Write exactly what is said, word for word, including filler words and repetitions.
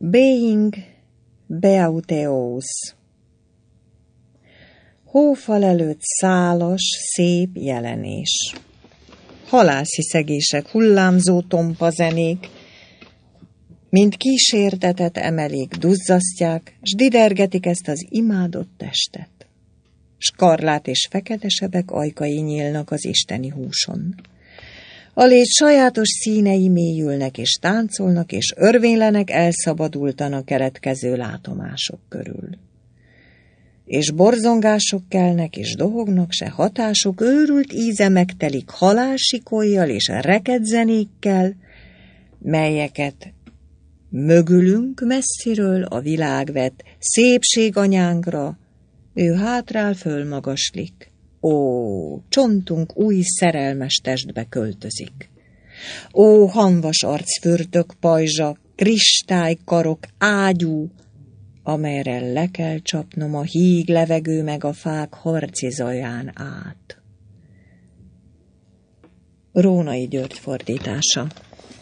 Being Beauteous. Hófal előtt szálas, szép jelenés. Halásziszegések, hullámzó tompa zenék, mint kísértetet emelik, duzzasztják, s didergetik ezt az imádott testet. Skarlát és fekete sebek ajkai nyílnak az isteni húson. A légy sajátos színei mélyülnek és táncolnak, és örvénylenek elszabadultan a keletkező látomások körül. És borzongások kelnek, és dohognak, se hatások, őrült íze megtelik halálsikolyjal és rekedzenékkel, melyeket mögülünk messziről a világ vett szépséganyánkra, ő hátrál fölmagaslik. Ó, csontunk új szerelmes testbe költözik. Ó, hamvas arcfürtök pajzsa, kristálykarok, ágyú, amelyre le kell csapnom a híg levegő meg a fák harci zaján át. Rónai György fordítása.